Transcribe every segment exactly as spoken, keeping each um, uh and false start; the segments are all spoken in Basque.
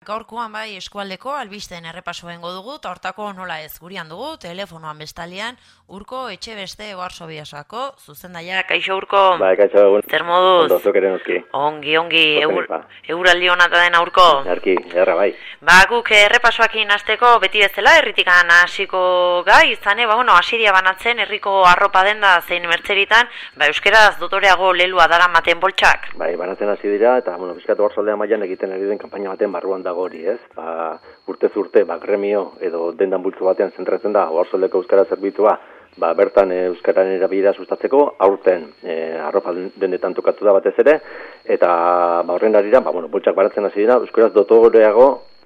Gaurkoan bai eskualdeko albisteen errepaso bengo dugu, eta hortako nola ez gurean dugu, telefonoan bestalian, Urko Etxebeste Oarsobiasako, zuzendaia, kaixo Urko? Bai, kaixo egun. Zer moduz? Ondo, zuk ere noski. Ongi, ongi, eur, euraldi honata den Urko? Arki, erra bai. Ba, guk errepasoakin hasteko beti bezala, herritikan hasiko gai, izane, ba, bueno, asiria banatzen, herriko arropa denda zein mertzeritan, ba, euskeraz dotoreago lelua dara maten boltsak. Bai, banatzen hasi dira, eta, bueno, bizkatu Oarsoaldea mailan egiten ari den kanpaina baten barruan dago hori, ez? Ba, urtez urte, ba, gremio edo dendan bultzu batean zentratzen da, Oarsoaldeko euskara zerbitzua, ba, bertan e, euskararen erabilera sustatzeko, aurten e, arropa dendetan tokatu da batez ere, eta ba, horren arira, ba, bueno, boltsak baratzen hasi dira, euskaraz dotoreago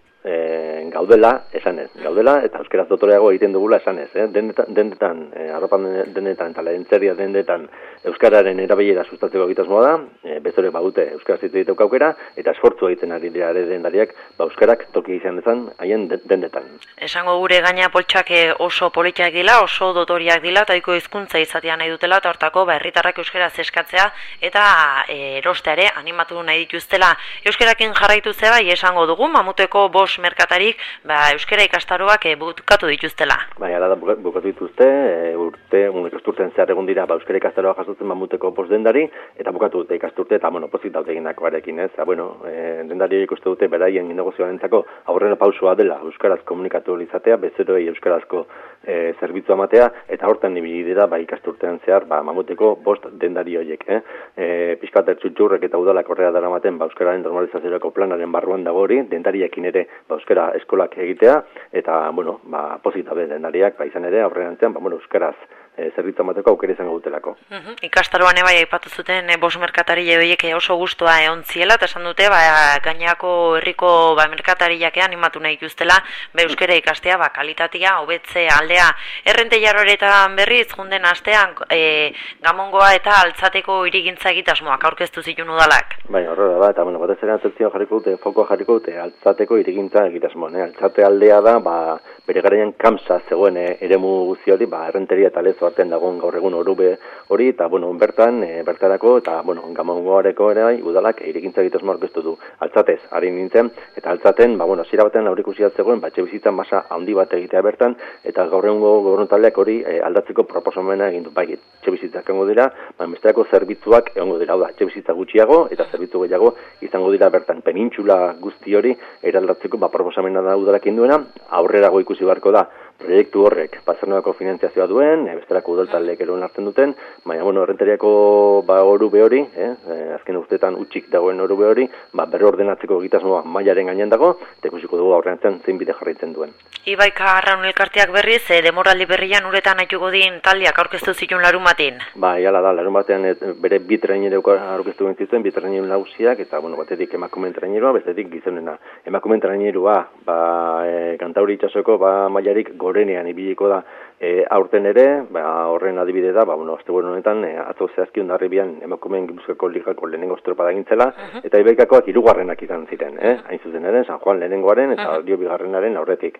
e, gaudela esanez, gaudela eta euskaraz dotoreago egiten dugula esanez, eh? dendetan, dendetan e, arropa dendetan eta lehentzeria dendetan euskararen erabilera sustatzeko egitasmoa da, e, bezore badute euskaraz hitz egiteko aukera, eta esfortzu egiten ari dira ere dendariak, ba, euskarak toki izan dezan haien dendetan. Esango gure gaina poltsak oso politak dila, oso dotoriak dila, taiko hizkuntza izatea nahi dutela, eta hortako ba, herritarrak euskaraz eskatzea eta e, erosteare animatu nahi dituztela. Euskarakin jarraitu zeba, esango dugu, mamuteko bos merkatarik ba, euskara ikastaroak e, bukatu dituztela. Bai, ala da bukatu dituzte, e, urte, un ikasturten zehar egun dira, ba, euskara ikastaroa jasotzen mamuteko bos dendari, eta bukatu dute ikasturte, eta, bueno, pozik daute egindakoarekin, ez? Eta, bueno, e, dendari ikuste dute beraien negozioarentzako aurrera pausua dela euskaraz komunikatu izatea, bezeroei euskarazko e, zerbitzua ematea, eta hortan ibili dira, ba, ikasturtean zehar, ba, mamuteko bost dendari horiek, eh? E, Pizkater txutxurrek eta udalak horrela daramaten, ba, euskararen normalizaziorako planaren barruan dago hori, dendariekin ere ba, euskara eskolak egitea, eta, bueno, ba, pozik dabe dendariak, ba, izan ere, aurrerantzean, ba, bueno, euskaraz e, zerbitzu amateko aukera izango dutelako. Uh-huh. Ikastaroan ebai aipatu zuten e, bos merkatari horiek oso gustua egon ziela, eta esan dute, ba, gainako herriko ba, merkatariak animatu nahi dituztela, ba, euskara ikastea, ba, kalitatea, hobetze aldea, errente jarroretan berriz, junden astean, e, gamongoa eta altzateko irigintza egitasmoak aurkeztu zituen udalak. Bai, horrela da, eta, bueno, batez ere atentzioa jarriko dute, fokoa jarriko dute, altzateko irigintza egitasmo, ne? Altzate aldea da, ba, bere garaian kamsa zegoen e, eremu guzti hori, ba, errenteria eta lezo artean dagoen gaur egun orube hori, eta, bueno, bertan, e, bertarako, eta, bueno, gamongoareko ere bai, udalak irigintza egitasmo aurkeztu du. Altzatez, ari nintzen, eta altzaten, ba, bueno, zira batean aurrikusi zegoen, ba, etxebizitza masa handi bat egitea bertan, eta gaur egungo gobernutaldeak hori e, aldatzeko proposamena egin du. Bai, etxebizitzak egongo dira, ba, besterako zerbitzuak egongo dira, hau da, etxebizitza gutxiago, eta zerbitzu gehiago izango dira bertan. Penintxula guzti hori eraldatzeko ba, proposamena da udalak induena, aurrerago ikusi beharko da proiektu horrek Batzarnagako finanziazioa duen, e, besterako udaltaldeek ere hartzen duten, baina, bueno, errenteriako ba, orube hori, eh, azken urteetan utxik dagoen orube hori, ba, berreordenatzeko egitasmoa mailaren gainean dago, eta ikusiko dugu aurrean zein bide jarraitzen duen. Ibaika Arraun elkarteak berriz, e, demoraldi berrian uretan haituko din taldeak aurkeztu zituen larumatin. Ba, jala da, larumatean e, bere bi traineruk aurkeztu zituen, bi traineru nagusiak, eta, bueno, batetik emakumeen trainerua, bestetik gizonena. Emakumeen trainerua, ba, e, Kantauri itsasoko ba, mailarik gorenean ibiliko da e, aurten ere, ba, horren adibide da, ba, bueno, asteburuan honetan, e, atzo zehazki Hondarribian emakumeen Gipuzkoako ligako lehenengo estropada egintzela, uh-huh. eta Ibaikakoak hirugarrenak izan ziren, eh? Hain zuzen ere, San Juan lehenengoaren eta Dio bigarrenaren aurretik.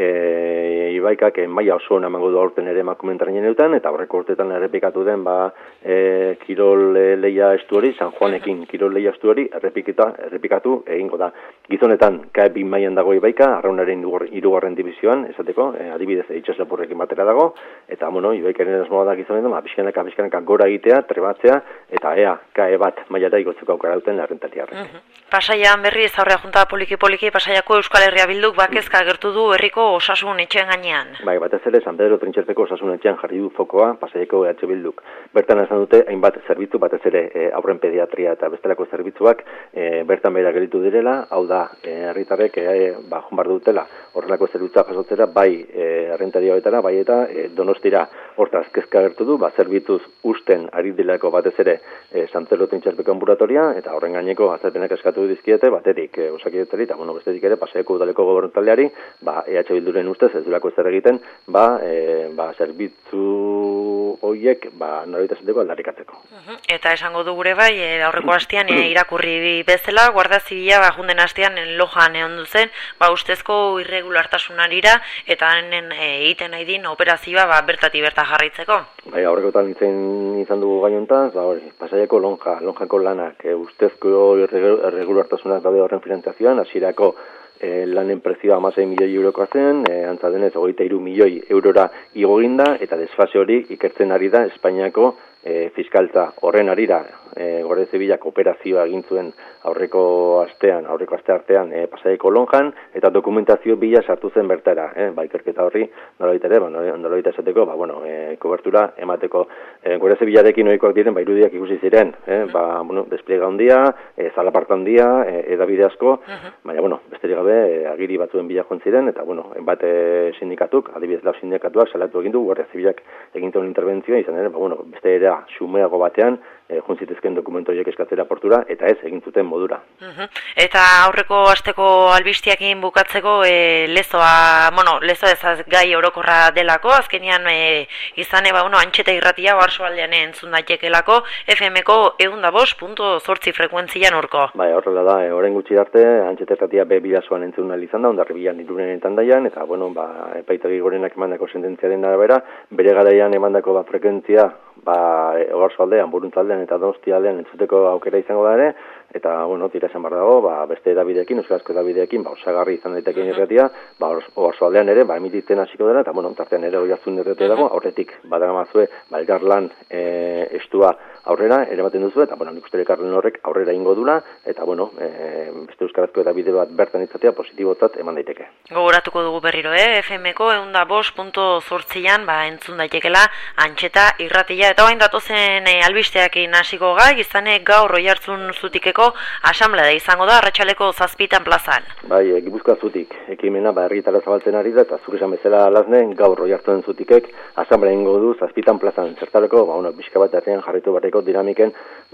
E, Ibaikak e, maila oso ona emango du aurten ere emakumeen trainerutan, eta aurreko urteetan errepikatu den, ba, e, kirol e, leia estu hori, San Juanekin kirol leia estu hori, errepikita, errepikatu egingo da. Gizonetan, K bi mailan dago Ibaika, Arraunaren hirugarren dibizioan, esateko, e, adibidez, itxaslapurrekin batera dago, eta, bueno, Ibaikaren asmoa da gizonetan, ba, pixkanaka, pixkanaka gora egitea, trebatzea, eta ea, K E bat mailara igotzeko aukera duten errentariarrek. Uh-huh. Pasaian berriz aurrea junta poliki-poliki, Pasaiako Euskal Herria Bilduk bakezka gertu du herriko osasun etxean gainean. Bai, batez ere, San Pedro Trintxerpeko osasun etxean jarri du fokoa Pasaiako E H Bilduk. Bertan esan dute, hainbat zerbitzu, batez ere, e, aurren pediatria eta bestelako zerbitzuak e, bertan behera gelitu direla, hau da, herritarrek e, ba, junbar dutela horrelako zerbitzua jasotzera, bai e, errentaria hoetara, bai eta e, Donostira hortaz kezka gertu du, ba, zerbituz usten ari dilako batez ere e, San Pedro Trintxerpeko ambulatoria, eta horren gaineko azalpenak eskatu dizkiete, baterik e, osakidetzari, eta bueno, bestetik ere, Pasaiako udaleko gobernutaldeari, ba, E H Bilduren ustez ez durako zer egiten, ba, e, ba, zerbitzu horiek, ba, norabitasuneko aldarrikatzeko. Uh-huh. Eta esango du gure bai, e, aurreko hastean e, irakurri bezala, Guardia Zibila, ba, junden hastean lojan egon duzen, ba, ustezko irregulartasunarira, eta hemen egiten nahi din operazioa, ba, bertati berta jarraitzeko. Bai, aurrekotan izan, izan dugu gainontaz, ba, hori, Pasaiako lonja, lonjako lanak, e, ustezko irregulartasunak daude horren finanziazioan, hasierako e, lanen prezioa hamasei milioi eurokoa zen, e, antza denez hogeita hiru milioi eurora igo egin da, eta desfase hori ikertzen ari da Espainiako e, fiskaltza horren arira. E, Guardia Zibilak operazioa egin zuen aurreko astean, aurreko aste artean e, Pasaiko Lonjan, eta dokumentazio bila sartu zen bertara, eh? Ba, ikerketa horri, nolabait ere, ba, nolabait esateko, ba, bueno, e, kobertura emateko. E, Guardia Zibilarekin ohikoak diren, ba, irudiak ikusi ziren, eh? Ba, bueno, despliega handia, e, zalaparta handia, e, edabide asko, baina, bueno, besterik gabe, e, agiri batzuen bila joan ziren, eta, bueno, bat e, sindikatuk, adibidez lau sindikatuak, salatu egin du, Guardia Zibilak egin zuen interbentzioa, izan ere, ba, bueno, beste era xumeago batean, e, juntzitezken dokumentu horiek eskatzera portura, eta ez egin zuten modura. Uh-huh. Eta aurreko asteko albistiakin bukatzeko e, lezoa, bueno, lezo ez gai orokorra delako, azkenian e, izane, ba, bueno, antxeta irratia oarsoaldean entzun daitekelako, F M-ko ehun eta bost puntu zortzi frekuentzian urko. Bai, horrela da, e, orain gutxi arte, antxeta irratia be bidazoan entzun nahi izan da, ondarribian Irunen tandaian, eta, bueno, ba, epaitegi gorenak emandako sententziaren arabera, bere garaian emandako ba, frekuentzia, ba, oarsoaldean, buruntzaldean eta donostialdean entzuteko aukera izango da ere, eta, bueno, tira esan behar dago, ba, beste edabideekin, euskarazko edabideekin, ba, osagarri izan daitekeen irratia, ba, oarsoaldean ere, ba, emititzen hasiko dela, eta, bueno, tartean ere Oiartzun irratia dago, aurretik, badaramazue, ba, elkarlan e, estua aurrera, ere baten duzu, eta, bueno, nik uste elkarlan horrek aurrera ingo dula, eta, bueno, e, beste euskarazko edabide bat bertan izatea positibotzat eman daiteke. Gogoratuko dugu berriro, eh? F M-ko ehun eta bost puntu zortzian, ba, entzun daitekela, antxeta irratia, eta orain datozen e, albisteakin hasiko gai, izane gaur Oiartzun zutikeko asamblea izango da arratsaleko zazpitan plazan. Bai, e, Gipuzkoa zutik ekimena ba herrietara zabaltzen ari da, eta zuk esan bezala Lasne gaur Oiartzun zutikek asamblea egingo du zazpitan plazan. Zertarako, ba bueno, pixka bat herrian jarraitu barreko dinamiken,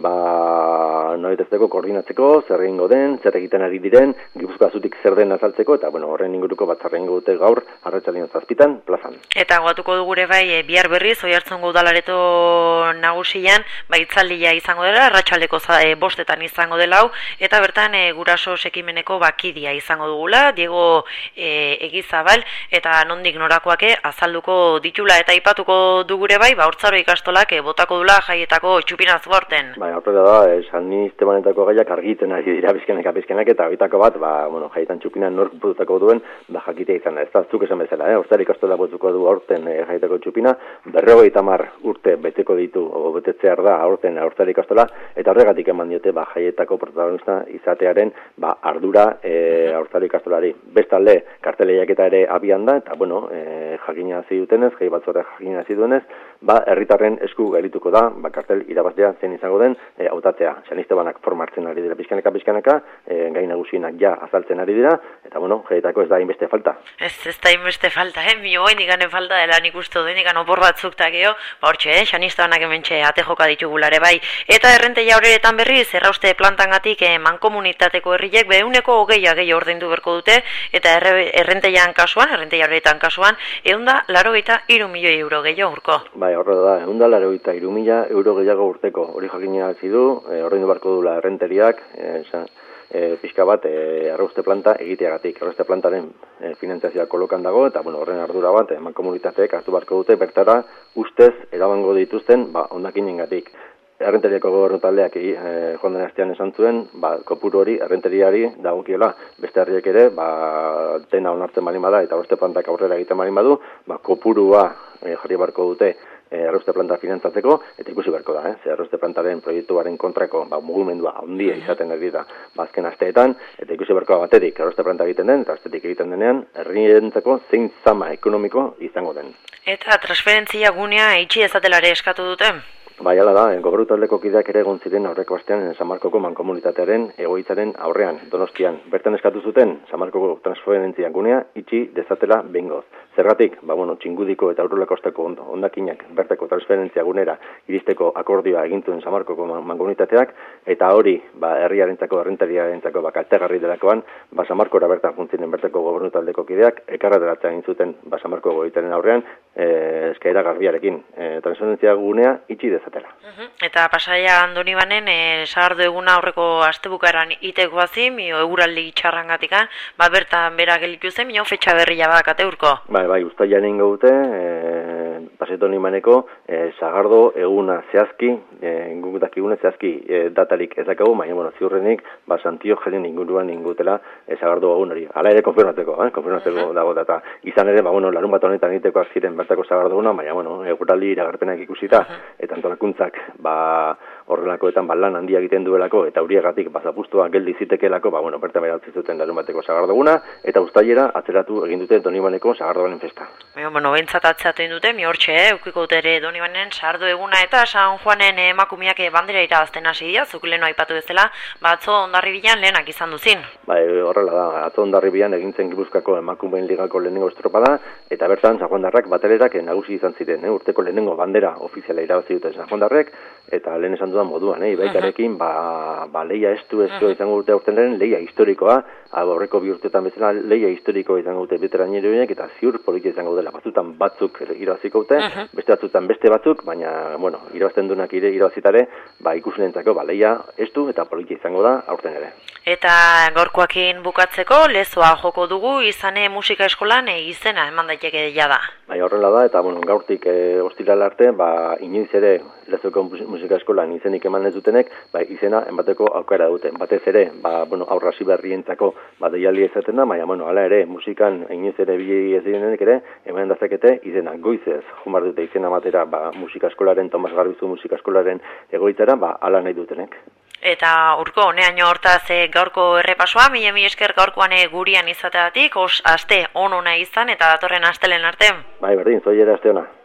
ba noitezteko koordinatzeko, zer egingo den, zer egiten ari diren, Gipuzkoa zutik zer den azaltzeko, eta bueno, horren inguruko batzarra egingo dute gaur arratsaldean zazpitan plazan. Eta gogatuko dugu ere bai, e, bihar berriz Oiartzungo udalareto nagusian, ba hitzaldia izango dela, arratsaldeko e, bostetan izango dela hau, eta bertan e, guraso ekimeneko bakidia izango dugula, Diego e, Egizabal, eta nondik norakoake azalduko ditula, eta aipatuko dugure bai, ba Hortzaro ikastolak e, botako dula jaietako txupinaz gorten. Bai, horrela da, e, Santistebanetako gaiak argitzen ari dira bizkenak bizkenak, eta bitako bat, ba, bueno, jaietan txupinan nork botako duen, ba jakitea izan da, ez da, zuk esan bezala, eh? Hortzaro ikastola botuko du aurten e, jaietako txupina, berrogeita hamar urte beteko ditu, o betetzear da aurten Hortzaro ikastola, eta horregatik eman diote, ba, jaietako protagonista izatearen ba, ardura e, Hortzaro ikastolari. Bestalde, karteleiak eta ere abian da, eta bueno, e, jakina hasi dutenez, jai batzorra jakina hasi duenez, ba, herritarren esku gailituko da, ba, kartel irabazlea zen izango den, e, hautatzea. Sanistebanak formartzen ari dira pizkanaka pizkanaka, e, gai nagusienak ja azaltzen ari dira, eta bueno, jaietako ez da inbeste falta. Ez, ez da inbeste falta, eh? Mi hoen iganen falta dela nik uste duen, ikan opor batzuk takeo, ba hortxe, eh? Sanistebanak hementxe ate joka ditugulare bai. Eta errenteia horretan berriz, errauste plantangatik eh, mankomunitateko herriek behuneko hogeia gehi ordaindu berko dute, eta erre, errenteian kasuan, errenteia horretan kasuan, eunda larogeita hiru milioi euro gehiago urko. Bai, horre da, eunda larogeita hiru mila euro gehiago urteko, hori jakina hasi du, e, ordaindu barko dula errenteriak, e, e, pixka bat e, errauste planta egiteagatik. Errauste plantaren e, finantzazioa kolokan dago, eta bueno, horren ardura bat, e, mankomunitateek hartu barko dute, bertara ustez erabango dituzten ba, ondakinengatik. Errenteriako gobernu taldeak e, joan den astean esan zuen, ba, kopuru hori errenteriari dagokiela, beste herriek ere, ba, dena onartzen balin bada eta errauste plantak aurrera egiten balin badu, ba, kopurua e, jarri barko dute errauste planta finantzatzeko, eta ikusi beharko da, eh? Ze errauste plantaren proiektuaren kontrako ba, mugimendua handia izaten ari da bazken asteetan, eta ikusi beharko da batetik errauste planta egiten den, eta astetik egiten denean, herrientzako zein zama ekonomiko izango den. Eta transferentzia gunea itxi ezatelare eskatu dute? Bai, hala da, gobernu taldeko kideak ere egon ziren aurreko astean San Markoko mankomunitatearen egoitzaren aurrean, Donostian. Bertan eskatu zuten San Markoko transferentzia gunea itxi dezatela behingoz. Zergatik, ba bueno, Txingudiko eta Aurrelako osteko hondakinak bertako transferentzia gunera iristeko akordioa egin zuen San Markoko mankomunitateak, eta hori, ba herriarentzako, errentariarentzako ba kaltegarri delakoan, ba San Markora bertan juntzinen bertako gobernu taldeko kideak ekarrateratzea egin zuten ba San Markoko egoitzaren aurrean, eh eskaera garbiarekin, eh transferentzia gunea itxi dezatela. Uh-huh. Eta Pasaia Andonibanen e, sagardo eguna aurreko astebukaeran itekoazi, mio eguraldi txarrangatikan, ba bertan bera gelitu zen, mio fetxa berria badakate urko. Bai, bai, uztailean egingo dute, e, Paseo Nimaneko e, Sagardo eguna zehazki, e, guk dakigune zehazki e, datarik ez dakagu, baina, bueno, ziurrenik, ba, Santio jaren inguruan ingutela e, Sagardo egun hori. Hala ere konfirmatzeko, eh? konfirmatzeko uh-huh. dago data. Izan ere, ba, bueno, larun bat honetan egitekoak ziren bertako Sagardo eguna, baina, bueno, eguraldi iragarpenak ikusita, uh-huh. eta antolakuntzak, ba, horrelakoetan ba, lan handia egiten duelako, eta huriagatik bazapustua geldi zitekelako, ba, bueno, bertan beratzen zuten larun bateko Sagardo eguna, eta uztailera atzeratu egin dute Donibaneko Sagardoaren festa. Bueno, bueno, bentsat atzeratu egin dute, mi hortxe, eh, ukiko dute ere Donibanen Sagardo eguna, eta San Juanen emakumiak bandera irabazten hasi dira, zuk leheno aipatu bezala, ba, atzo Hondarribian lehenak izan duzin. Ba, horrela da, atzo Hondarribian egintzen Gipuzkoako emakumeen ligako lehenengo estropada, eta bertan San Juandarrak batelerak nagusi izan ziren, eh, urteko lehenengo bandera ofiziala irabazi dute San Juandarrek, eta lehen esan dudan moduan, eh, ibaikarekin, ba, ba leia estu estu izango dute aurten lehen, leia historikoa, aurreko bi urteetan bezala leia historikoa izango dute veteraniroiek, eta ziur politia izango dela, batzutan batzuk irabaziko dute, beste batzutan beste batzuk, baina, bueno, irabazten duenak ire irabazitare, ba, ikusenentzako, ba, leia estu eta politia izango da aurten ere. Eta gaurkoakin bukatzeko, lezoa joko dugu, izane musika eskolan e, izena eman daiteke jada. Bai, horrela da, eta bueno, gaurtik e, ostirala arte, ba, inoiz ere lezoko musika eskolan izenik eman ez dutenek, ba, izena enbateko aukera dute. Batez ere, ba, bueno, aurrasi berrientzako ba, deialdi ezaten da, baina, bueno, hala ere, musikan inoiz ere bi ez direnek ere, eman dazakete izena goizez, jumar dute izena matera, ba, musika eskolaren, Tomas Garbizu musika eskolaren egoitzara, ba, ala nahi dutenek. Eta urko, honeaino hortaz e, gaurko errepasoa, mila mi esker gaurkoan e, gurian izateatik, os aste on ona izan eta datorren astelen arte. Bai, berdin, zoiera aste ona.